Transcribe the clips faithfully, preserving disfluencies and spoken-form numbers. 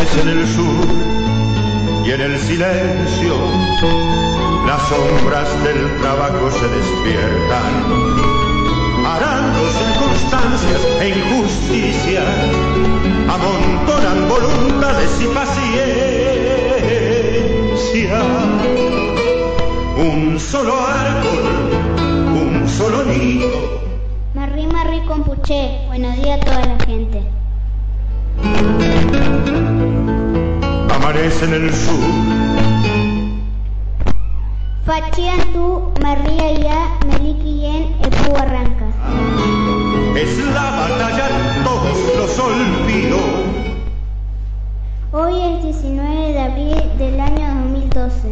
Amanece en el sur y en el silencio las sombras del trabajo se despiertan, arando circunstancias e injusticias, amontonan voluntades y paciencia. Un solo árbol, un solo nido. Marrí, marrí, compuché. Buenos días a toda la gente. Amanece en el sur. Fachian tú, María ya, Meliquien, Epu arranca. Es la batalla, todos los olvido. Hoy es diecinueve de abril del año dos mil doce.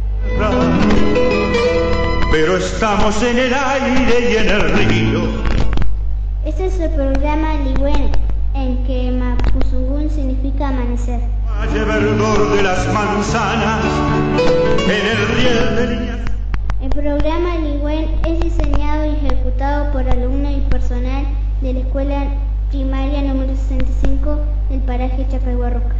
Pero estamos en el aire y en el río. Este es el programa Ligüen, en que Mapuzungún significa amanecer. Valle verdor de las manzanas, en el riel de niñas. El programa Ligüen es diseñado y ejecutado por alumnos y personal de la escuela primaria número sesenta y cinco del paraje Chacahuarroca.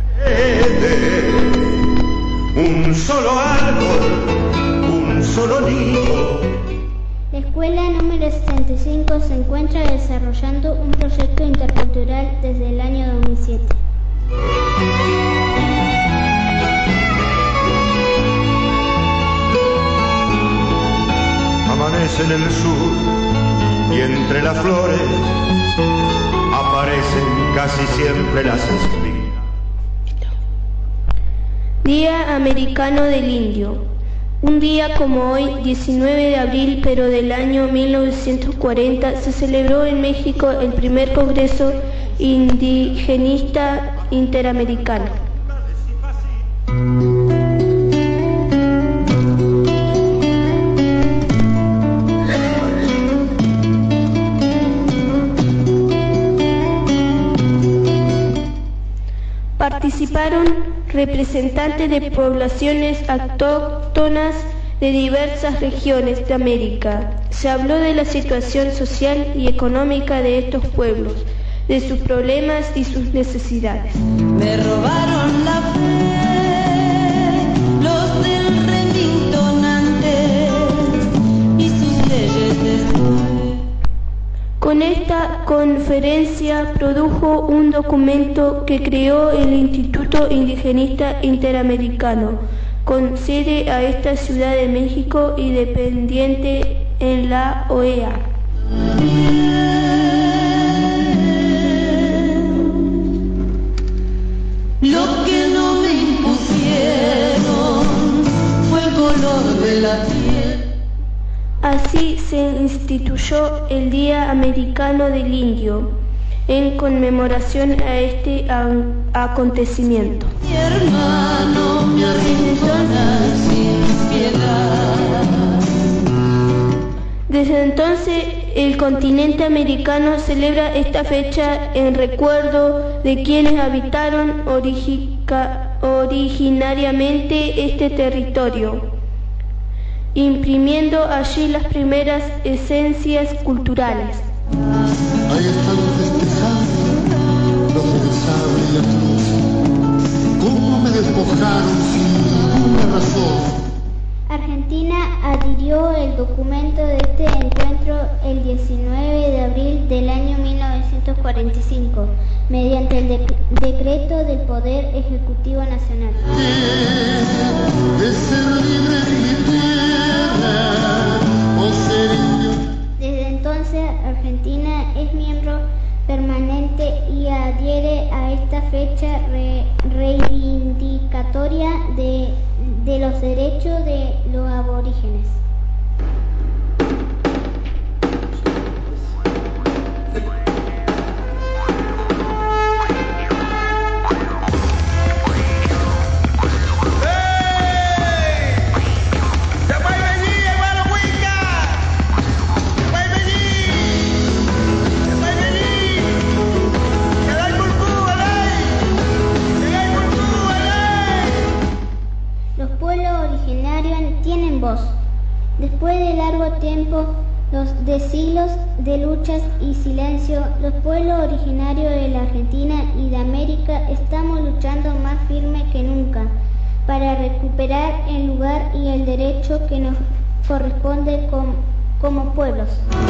Un solo árbol, un solo nido. La escuela número sesenta y cinco se encuentra desarrollando un proyecto intercultural desde el año dos mil siete. Amanece en el sur y entre las flores aparecen casi siempre las espinas. Día Americano del Indio. Un día como hoy, diecinueve de abril, pero del año mil novecientos cuarenta, se celebró en México el primer Congreso Indigenista Interamericano. Participaron representantes de poblaciones autóctonas de diversas regiones de América. Se habló de la situación social y económica de estos pueblos, de sus problemas y sus necesidades. Me robaron la fe, los del Remington antes y sus leyes después. Con esta conferencia produjo un documento que creó el Instituto Indigenista Interamericano, con sede a esta Ciudad de México y dependiente en la O E A. Lo que no me impusieron fue el color de la piel. Así se instituyó el Día Americano del Indio, en conmemoración a este acontecimiento. Mi hermano me arrincona sin piedad. Desde entonces, el continente americano celebra esta fecha en recuerdo de quienes habitaron origica, originariamente este territorio, imprimiendo allí las primeras esencias culturales. Ahí están festejando los del sable y la cruz. ¿Cómo me despojaron sin ninguna razón? Argentina adhirió el documento de este encuentro el diecinueve de abril del año mil novecientos cuarenta y cinco, mediante el de- decreto del Poder Ejecutivo Nacional. De ser libre en mi tierra o ser indio. Desde entonces, Argentina es miembro permanente y adhiere a esta fecha re- reivindicatoria de, de los derechos de los aborígenes. Los pueblos originarios tienen voz. de siglos de luchas y silencio, los pueblos originarios de la Argentina y de América estamos luchando más firme que nunca para recuperar el lugar y el derecho que nos corresponde como, como pueblos.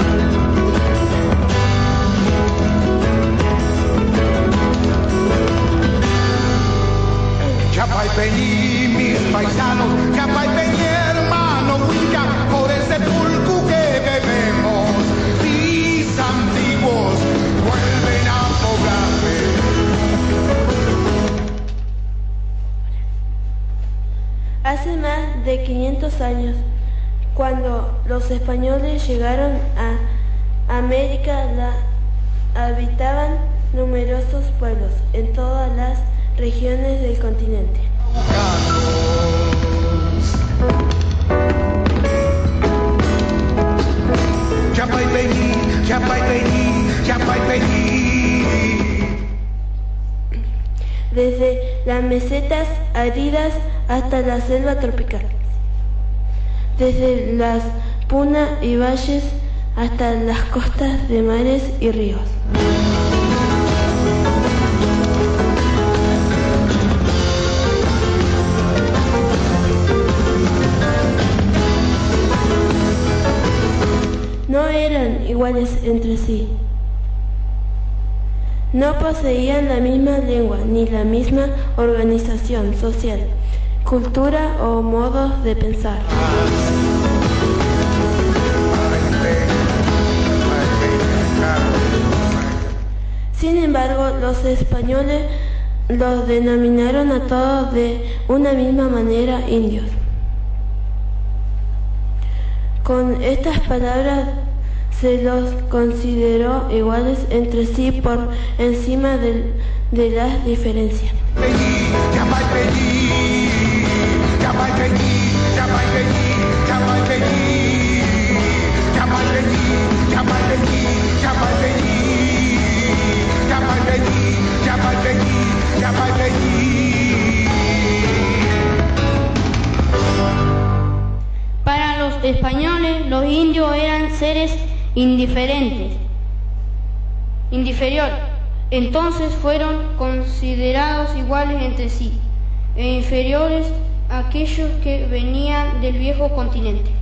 Chapaypeñí, mis paisanos, Chapaypeñí, hermano, Huica, por ese pulcu que bebemos, mis antiguos vuelven a poblarme. Hace más de quinientos años, cuando los españoles llegaron a América, la habitaban numerosos pueblos en todas las regiones del continente. Chapaypeñí, Chapaypeñí, Chapaypeñí. Desde las mesetas áridas hasta la selva tropical, desde las punas y valles hasta las costas de mares y ríos. No eran iguales entre sí. No poseían la misma lengua ni la misma organización social, cultura o modos de pensar. Sin embargo, los españoles los denominaron a todos de una misma manera indios. Con estas palabras se los consideró iguales entre sí por encima de, de las diferencias. Para los españoles, los indios eran seres indiferentes, inferiores. Entonces fueron considerados iguales entre sí e inferiores a aquellos que venían del viejo continente.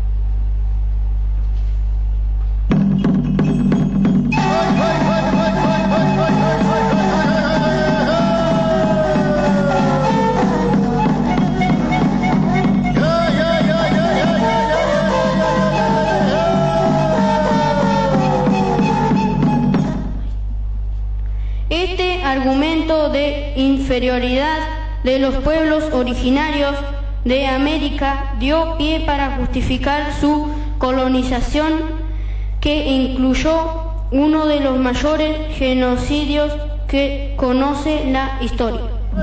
Este argumento de inferioridad de los pueblos originarios de América dio pie para justificar su colonización, que incluyó uno de los mayores genocidios que conoce la historia.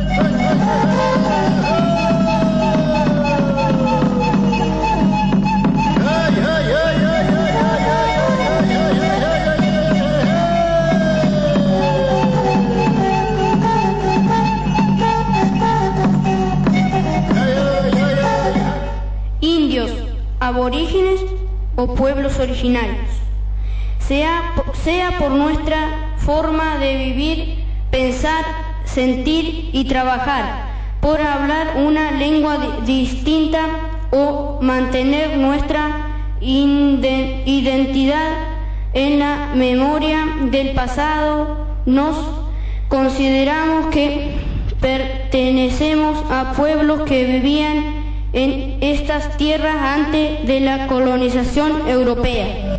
Indios, aborígenes o pueblos originarios, sea, sea por nuestra forma de vivir, pensar, sentir y trabajar, por hablar una lengua distinta o mantener nuestra identidad en la memoria del pasado, nos consideramos que pertenecemos a pueblos que vivían en estas tierras antes de la colonización europea.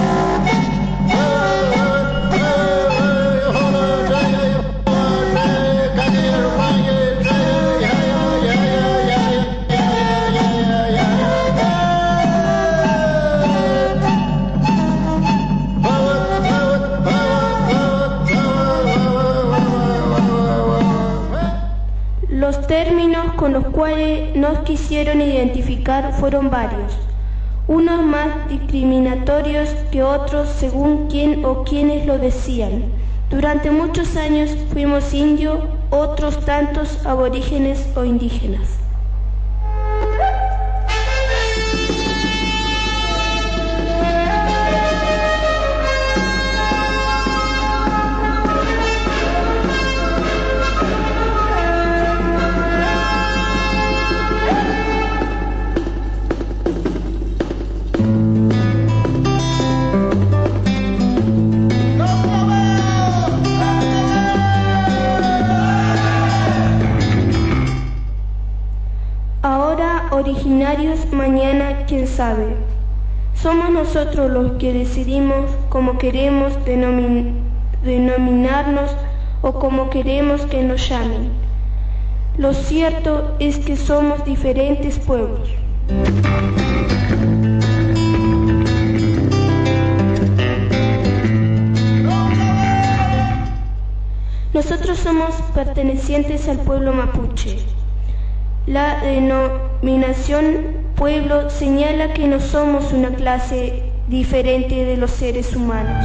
Los términos con los cuales nos quisieron identificar fueron varios, unos más discriminatorios que otros según quién o quiénes lo decían. Durante muchos años fuimos indios, otros tantos aborígenes o indígenas. originarios, mañana quién sabe. Somos nosotros los que decidimos cómo queremos denomin- denominarnos o cómo queremos que nos llamen. Lo cierto es que somos diferentes pueblos. Nosotros somos pertenecientes al pueblo mapuche. La denominación pueblo señala que no somos una clase diferente de los seres humanos.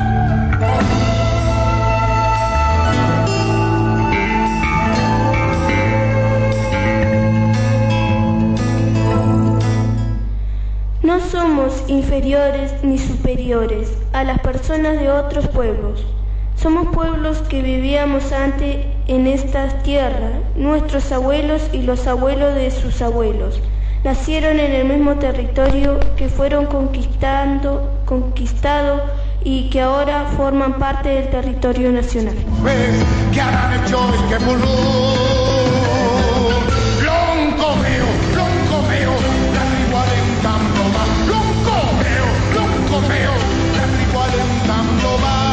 No somos inferiores ni superiores a las personas de otros pueblos. Somos pueblos que vivíamos antes en estas tierras. Nuestros abuelos y los abuelos de sus abuelos nacieron en el mismo territorio que fueron conquistando, conquistado y que ahora forman parte del territorio nacional. Ves que harán hecho y que pulú. Lonco veo, lonco veo, la igual en Tamboba. Lonco veo, lonco veo, la igual en Tamboba.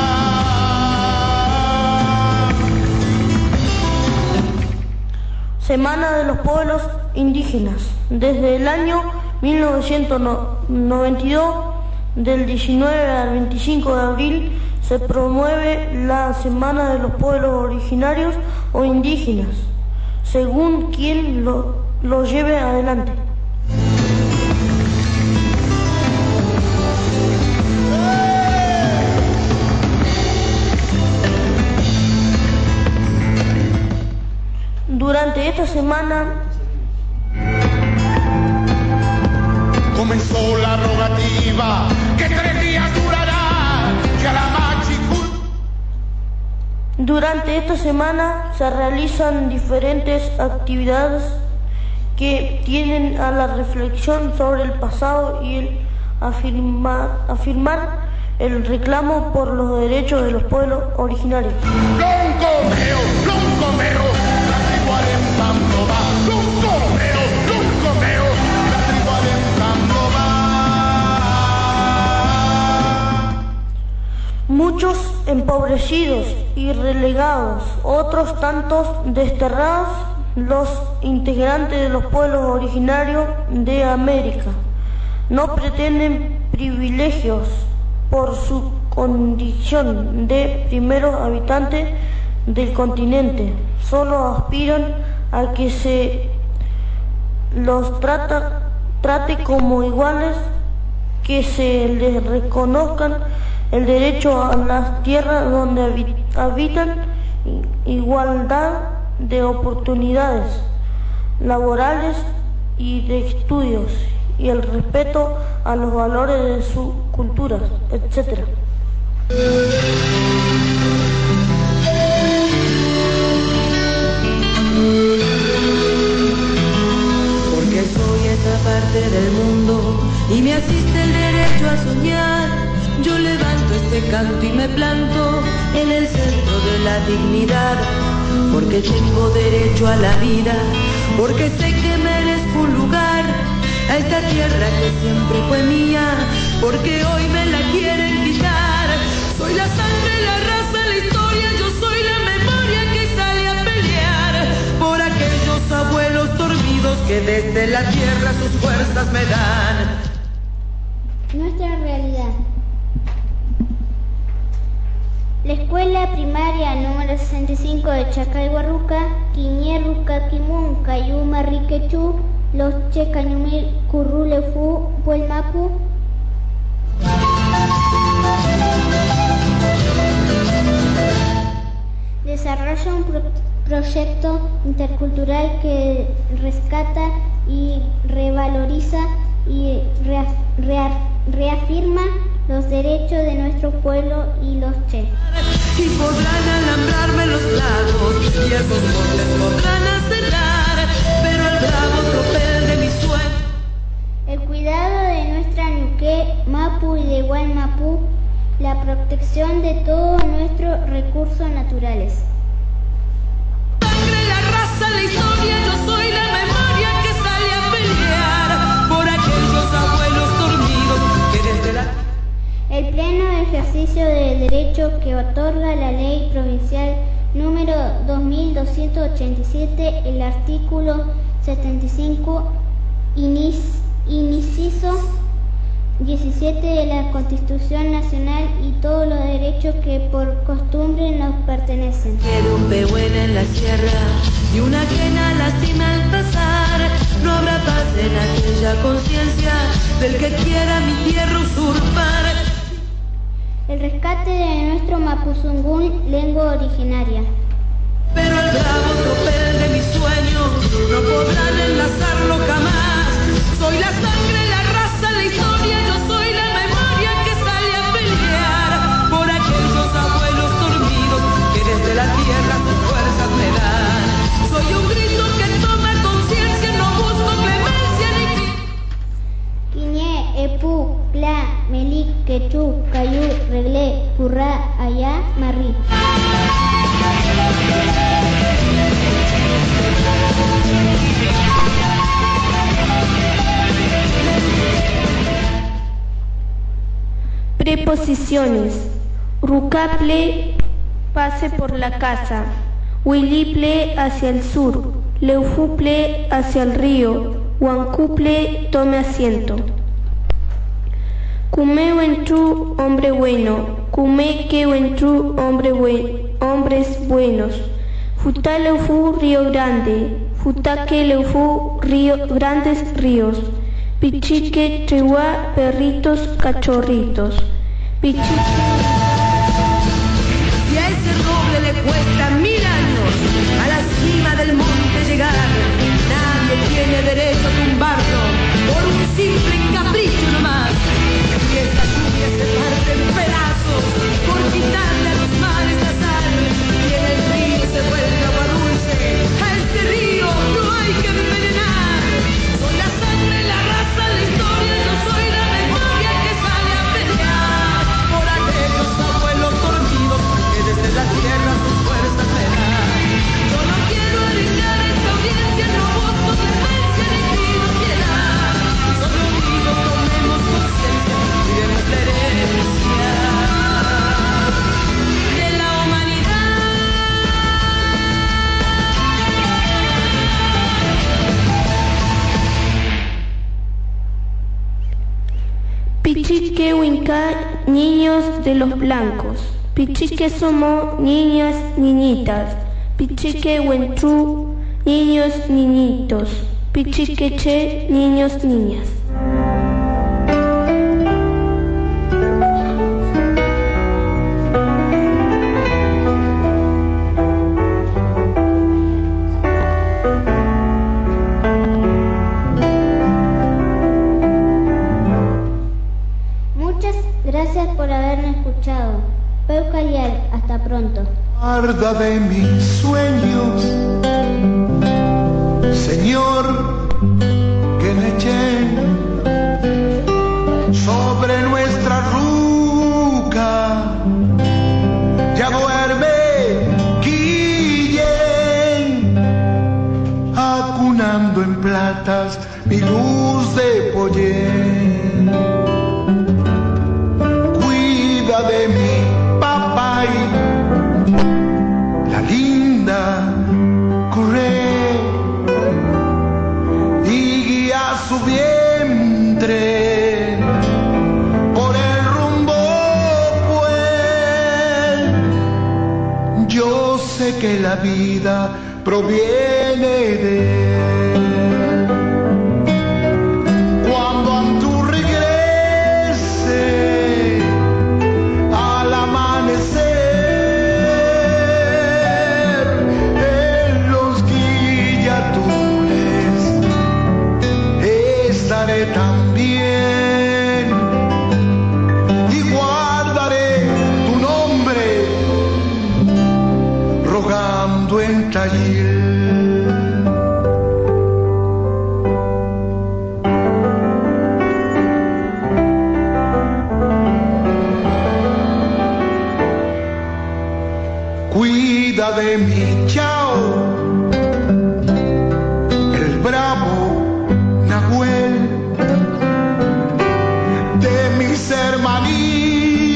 Semana de los Pueblos Indígenas. Desde el año mil novecientos noventa y dos, del diecinueve al veinticinco de abril, se promueve la Semana de los Pueblos Originarios o Indígenas, según quien lo, lo lleve adelante. Durante esta semana comenzó la rogativa que tres días durará, que a la machicul. Durante esta semana se realizan diferentes actividades que tienen a la reflexión sobre el pasado y el afirmar, afirmar el reclamo por los derechos de los pueblos originarios. Lonco veo, lonco veo, la igual en Tamboba. Lonco veo, lonco veo, la igual en Tamboba. Muchos empobrecidos y relegados, otros tantos desterrados, los integrantes de los pueblos originarios de América no pretenden privilegios por su condición de primeros habitantes del continente, solo aspiran a que se los trata, trate como iguales, que se les reconozcan el derecho a las tierras donde habitan, igualdad de oportunidades laborales y de estudios, y el respeto a los valores de sus culturas, etcétera. Porque soy esa parte del mundo y me asiste el derecho a soñar. Yo levanto este canto y me planto en el centro de la dignidad. Porque tengo derecho a la vida, porque sé que merezco un lugar a esta tierra que siempre fue mía, porque hoy me la quieren quitar. Soy la sangre, la raza, la historia, yo soy la memoria que sale a pelear por aquellos abuelos dormidos que desde la tierra sus fuerzas me dan. Nuestra realidad. La escuela primaria número sesenta y cinco de Chacayhuarruca, Quiñerruca, Quimun, Cayuma, Riquechú, Los Checañumil, Currulefu, Puelmapu. Desarrolla un pro proyecto intercultural que rescata y revaloriza y rea rea reafirma los derechos de nuestro pueblo y los che. Y podrán alambrarme los lagos y esos montes podrán acelerar, pero el bravo tropel de mi sueño. El cuidado de nuestra Ñuque, Mapu y de Gualmapu, la protección de todos nuestros recursos naturales. Sangre, la raza, la historia, yo soy la memoria que sale a pelear pleno ejercicio del derecho que otorga la Ley Provincial número dos mil doscientos ochenta y siete, el artículo setenta y cinco, inciso diecisiete de la Constitución Nacional y todos los derechos que por costumbre nos pertenecen. Quiero un pehuela en la sierra y una quena lastima al pasar. No habrá paz en aquella conciencia del que quiera mi tierra usurpar. El rescate de nuestro Mapuzungún, lengua originaria. Pero el bravo tropel de mis sueños no podrán enlazarlo jamás. Soy la sangre, la raza, la historia, yo soy la memoria que sale a pelear por aquellos abuelos dormidos que desde la tierra sus fuerzas me dan. Soy un grito que toma conciencia, no busco clemencia ni piedad. Quiñé, Epú, Pla, Melic, Quechú, Cayú, Reglé, Currá, Ayá, Marrí. Preposiciones. Rucaple, pase por la casa. Huiliple, hacia el sur. Leufuple, hacia el río. Huancuple, tome asiento. Cumeuentru, hombre bueno. Cumequeuentru, hombre buen, hombres buenos. Futaleufu, río grande. Futaqueleufu, río, grandes ríos. Pichique, Chihuahua, perritos, cachorritos. Pichique. Y a ese roble le cuesta mil años a la cima del monte llegar. Nadie tiene derecho a tumbarlo por un simple capricho nomás. Y esta lluvia se parte en pedazos por quitarle a los mares la sal. Y en el río se vuelve agua dulce. A este río no hay que envenenar. Soy la sangre, la raza, la historia, yo soy la memoria que sale a pelear por aquellos abuelos dormidos que desde la tierra sus fuerzas me dan. Yo no quiero arriesgar esta audiencia, no busco clemencia ni pido piedad. Solo digo tomemos conciencia y demos la herencia de la humanidad. Pichique Huinca, niños de los blancos. Pichique Somo, niñas, niñitas. Pichique Huentru, niños, niñitos. Pichique Che, niños, niñas. Gracias por haberme escuchado. Peucayal, hasta pronto. Guarda de mis sueños, Señor, que me echen sobre nuestra ruca. Ya duerme Guillén, acunando en platas mi luz de pollén. De mi papá y la linda corre y guía su vientre por el rumbo pues yo sé que la vida proviene de él. Cuando Antú regrese también y guardaré tu nombre rogando en Tayil. Cuida de mi chao, el bravo Nahuel, de mis hermanitos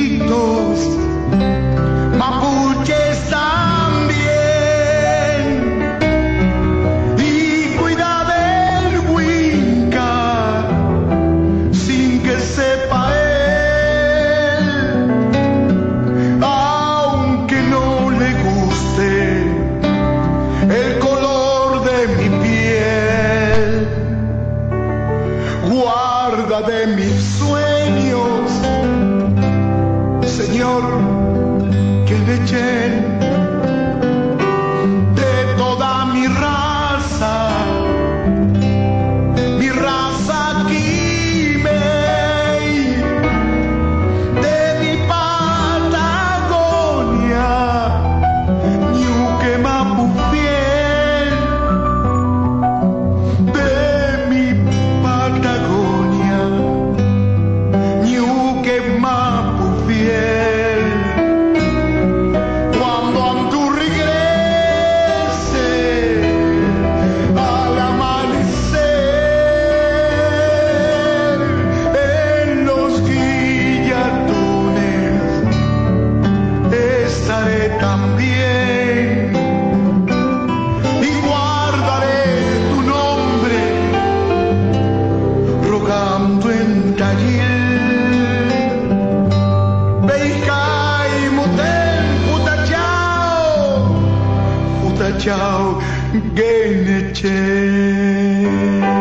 chao, Geneche.